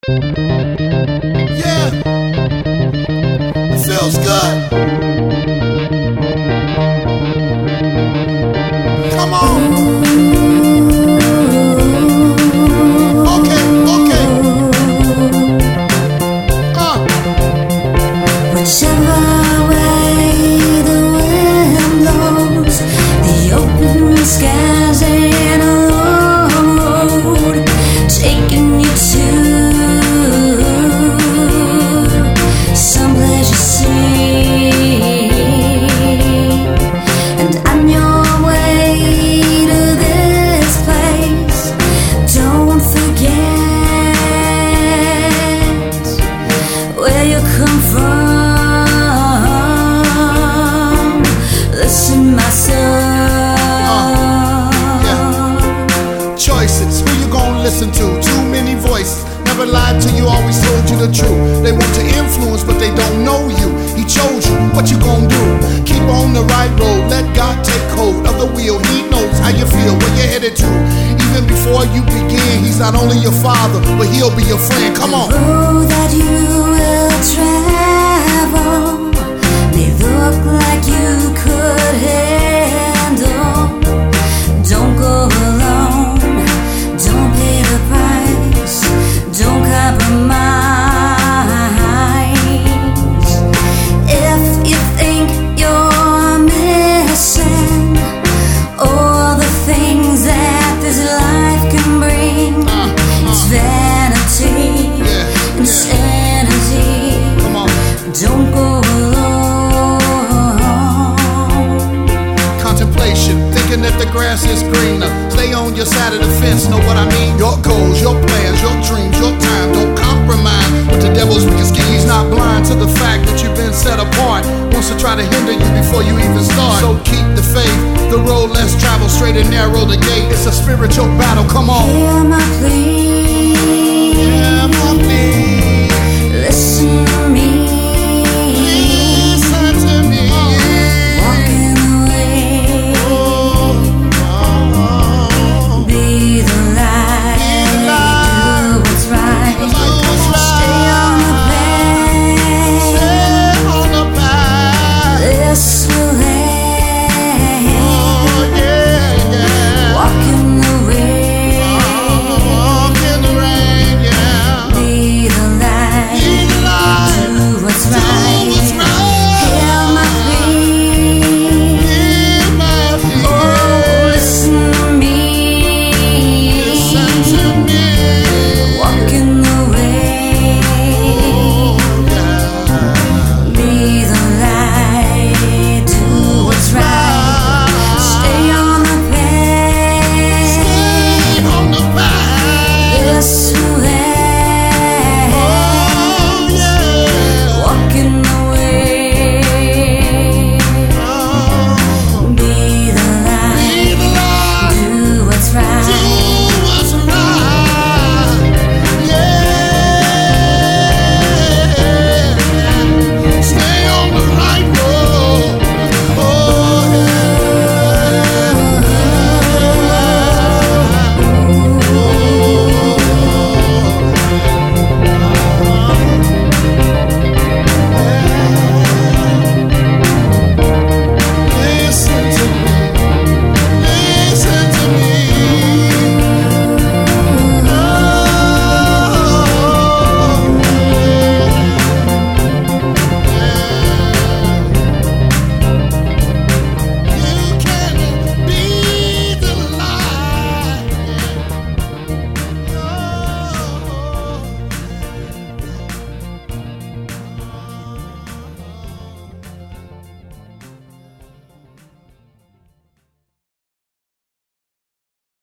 Yeah, it feels good. Come on. Okay. Whichever way the wind blows, the open skies and a long road taking you to someplace you see. And on your way to this place, don't forget where you come from. Listen, my son. Choices, who you gonna listen to? Too many voices, never lied to you, always told you the truth. They want to influence, but they don't know you. He chose you, what you gonna do? Keep on the right road, let God take hold of the wheel. He knows how you feel, where you're headed to. Even before you begin, he's not only your father, but he'll be your friend. Come on. The road that you will travel may look like you could handle. Don't go alone, don't pay the price, don't compromise. If you think you're missing all the things that this life can bring, it's vanity, insanity. Come on. Don't go alone. Contemplation, thinking that the grass is greener. Stay on your side of the fence, know what I mean? Your goals, your plans, your dreams, your time. Don't compromise with the devil's wicked scheme. He's not blind to the fact that you've been set apart. Wants to try to hinder you before you even start. So keep the faith, the road less traveled, straight and narrow the gate. It's a spiritual battle, come on. Hear my plea.